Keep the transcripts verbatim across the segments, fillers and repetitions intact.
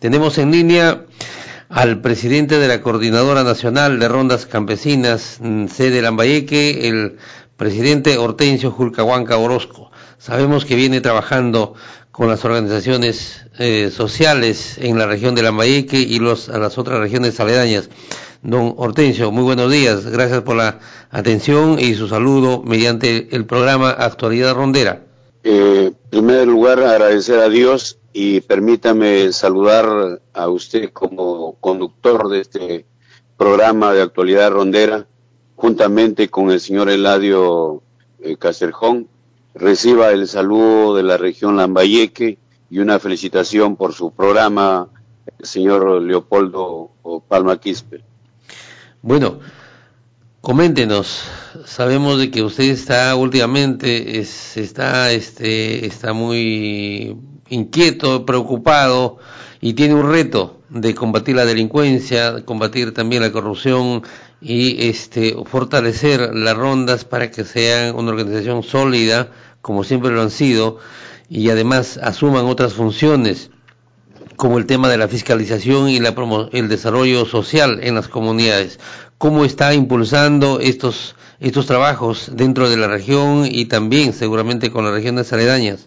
Tenemos en línea al presidente de la Coordinadora Nacional de Rondas Campesinas, sede Lambayeque, el presidente Hortensio Julcahuanca Orozco. Sabemos que viene trabajando con las organizaciones eh, sociales en la región de Lambayeque y los, a las otras regiones aledañas. Don Hortensio, muy buenos días, gracias por la atención y su saludo mediante el programa Actualidad Rondera. Eh, en primer lugar, agradecer a Dios y permítame saludar a usted como conductor de este programa de Actualidad Rondera, juntamente con el señor Eladio eh, Casterjón. Reciba el saludo de la región Lambayeque y una felicitación por su programa, el señor Leopoldo Palma Quispe. Bueno, coméntenos, sabemos de que usted está últimamente, es, está, este, está muy inquieto, preocupado y tiene un reto de combatir la delincuencia, combatir también la corrupción y este, fortalecer las rondas para que sean una organización sólida, como siempre lo han sido, y además asuman otras funciones, como el tema de la fiscalización y la promo el desarrollo social en las comunidades. ¿Cómo está impulsando estos estos trabajos dentro de la región y también seguramente con las regiones aledañas?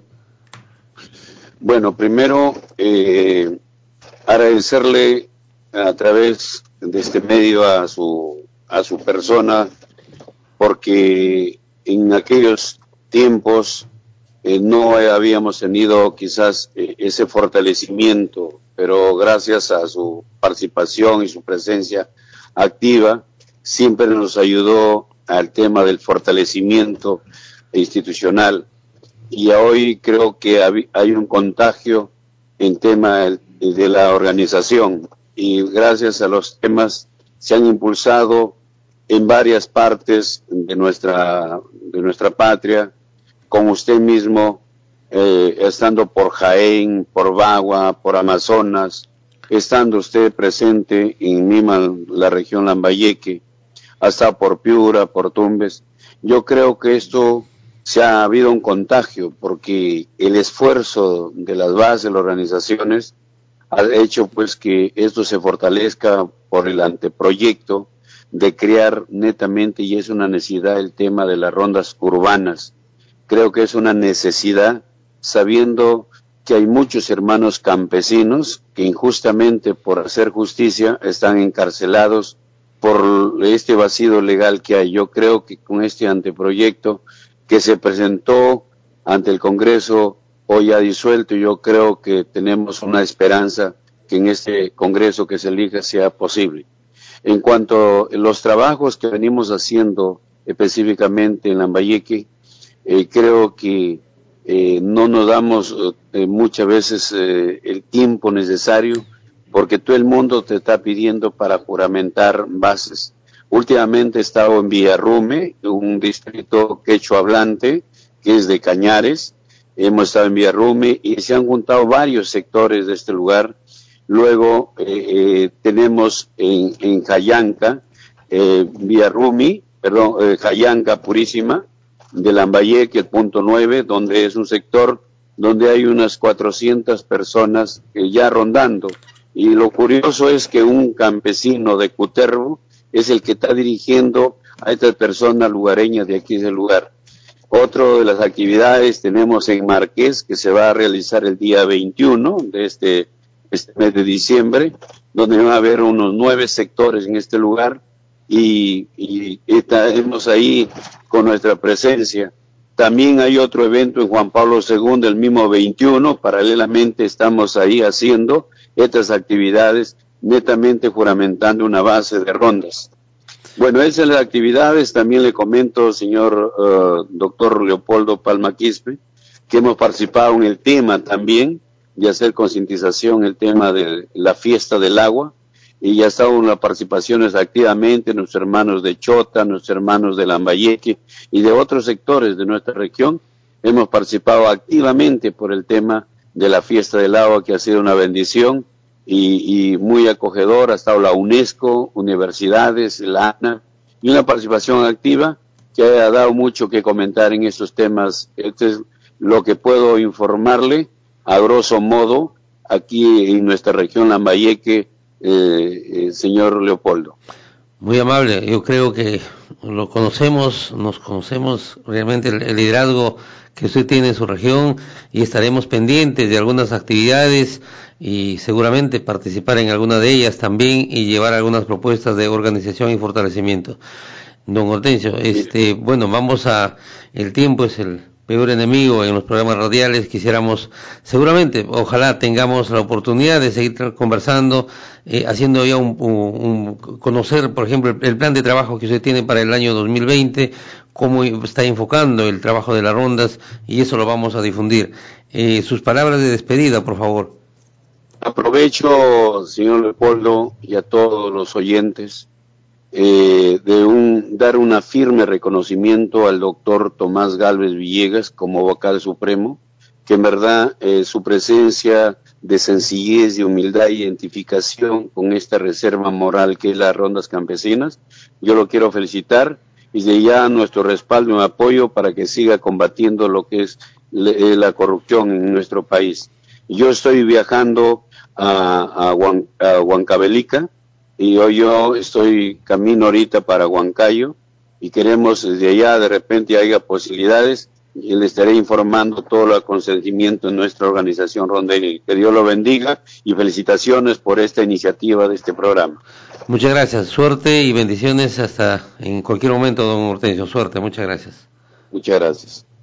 Bueno, primero eh, agradecerle a través de este medio a su a su persona, porque en aquellos tiempos Eh, no habíamos tenido quizás eh, ese fortalecimiento, pero gracias a su participación y su presencia activa, siempre nos ayudó al tema del fortalecimiento institucional. Y hoy creo que hay un contagio en tema de la organización, y gracias a los temas se han impulsado en varias partes de nuestra, de nuestra patria, con usted mismo, eh, estando por Jaén, por Bagua, por Amazonas, estando usted presente en Lima, la región Lambayeque, hasta por Piura, por Tumbes. Yo creo que esto se ha habido un contagio, porque el esfuerzo de las bases de las organizaciones ha hecho pues que esto se fortalezca por el anteproyecto de crear netamente, y es una necesidad, el tema de las rondas urbanas. Creo que es una necesidad, sabiendo que hay muchos hermanos campesinos que injustamente por hacer justicia están encarcelados por este vacío legal que hay. Yo creo que con este anteproyecto que se presentó ante el Congreso hoy ya disuelto, yo creo que tenemos una esperanza que en este Congreso que se elija sea posible. En cuanto a los trabajos que venimos haciendo específicamente en Lambayeque, Eh, creo que eh, no nos damos eh, muchas veces eh, el tiempo necesario, porque todo el mundo te está pidiendo para juramentar bases. Últimamente he estado en Villarrume, un distrito quechua hablante, que es de Cañares. Hemos estado en Villarrume y se han juntado varios sectores de este lugar. Luego eh, eh, tenemos en, en Jayanca, eh, Villarrumi, perdón, eh, Jayanca Purísima, de Lambayeque, el punto nueve, donde es un sector donde hay unas cuatrocientas personas eh, ya rondando. Y lo curioso es que un campesino de Cutervo es el que está dirigiendo a estas personas lugareñas de aquí del lugar. Otro de las actividades tenemos en Marqués, que se va a realizar el día veintiuno de este, este mes de diciembre, donde va a haber unos nueve sectores en este lugar. Y, y estaremos ahí con nuestra presencia. También hay otro evento en Juan Pablo segundo, el mismo veintiuno, paralelamente estamos ahí haciendo estas actividades, netamente juramentando una base de rondas. Bueno, esas son las actividades. También le comento, señor uh, doctor Leopoldo Palma Quispe, que hemos participado en el tema también de hacer concientización, el tema de la fiesta del agua, y ya estamos en las participaciones activamente, nuestros hermanos de Chota, nuestros hermanos de Lambayeque y de otros sectores de nuestra región. Hemos participado activamente por el tema de la fiesta del agua, que ha sido una bendición y, y muy acogedora. Ha estado la UNESCO, universidades, la ANA, y una participación activa que ha dado mucho que comentar en estos temas. Este es lo que puedo informarle a grosso modo aquí en nuestra región Lambayeque, eh, eh, señor Leopoldo. Muy amable, yo creo que lo conocemos, nos conocemos realmente el, el liderazgo que usted tiene en su región y estaremos pendientes de algunas actividades y seguramente participar en alguna de ellas también y llevar algunas propuestas de organización y fortalecimiento. Don Hortensio, este, bueno, vamos a, el tiempo es el peor enemigo en los programas radiales. Quisiéramos, seguramente, ojalá tengamos la oportunidad de seguir conversando, eh, haciendo ya un, un, un, conocer, por ejemplo, el, el plan de trabajo que usted tiene para el año dos mil veinte, cómo está enfocando el trabajo de las rondas, y eso lo vamos a difundir. Eh, sus palabras de despedida, por favor. Aprovecho, señor Leopoldo, y a todos los oyentes, Eh, de un, dar una firme reconocimiento al doctor Tomás Gálvez Villegas como vocal supremo, que en verdad eh, su presencia de sencillez, de humildad e identificación con esta reserva moral que es las rondas campesinas, yo lo quiero felicitar y de ya nuestro respaldo y apoyo para que siga combatiendo lo que es le, la corrupción en nuestro país. Yo estoy viajando a, a, Huan, a Huancavelica, y hoy yo estoy camino ahorita para Huancayo y queremos desde allá de repente haya posibilidades y le estaré informando todo el consentimiento en nuestra organización Rondelli. Que Dios lo bendiga y felicitaciones por esta iniciativa de este programa. Muchas gracias, suerte y bendiciones hasta en cualquier momento, don Hortensio, suerte, muchas gracias. Muchas gracias.